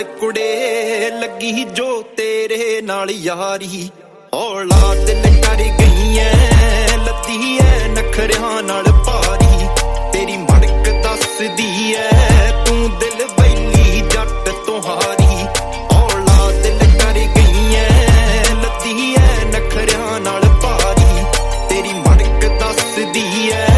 ਕੁੜੇ ਲੱਗੀ ਜੋ ਤੇਰੇ ਨਾਲ ਯਾਰੀ ਔਲਾਦ ਦਿਲ ਕਰ ਗਈ ਐ ਲੱਦੀ ਐ ਨਖਰਿਆਂ ਨਾਲ ਭਾਰੀ ਤੇਰੀ ਮੜਕ ਦੱਸਦੀ ਐ ਤੂੰ ਦਿਲ ਬੈਲੀ ਜੱਟ ਤੁਹਾਰੀ ਔਲਾਦ ਦਿਲ ਕਰ ਗਈ ਐ ਲੱਦੀ ਐ ਨਖਰਿਆਂ ਨਾਲ ਭਾਰੀ ਤੇਰੀ ਮੜਕ ਦੱਸਦੀ ਐ